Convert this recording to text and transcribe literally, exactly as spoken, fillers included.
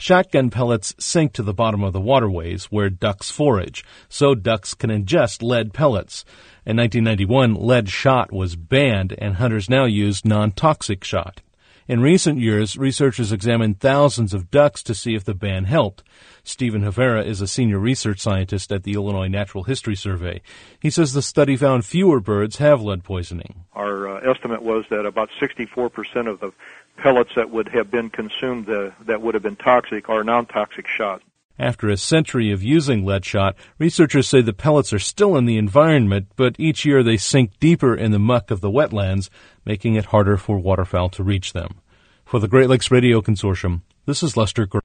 Shotgun pellets sink to the bottom of the waterways where ducks forage, so ducks can ingest lead pellets. In nineteen ninety-one, lead shot was banned, and hunters now use non-toxic shot. In recent years, researchers examined thousands of ducks to see if the ban helped. Stephen Havera is a senior research scientist at the Illinois Natural History Survey. He says the study found fewer birds have lead poisoning. Our uh, estimate was that about sixty-four percent of the pellets that would have been consumed uh, that would have been toxic are non-toxic shot. After a century of using lead shot, researchers say the pellets are still in the environment, but each year they sink deeper in the muck of the wetlands, making it harder for waterfowl to reach them. For the Great Lakes Radio Consortium, this is Lester Gordon.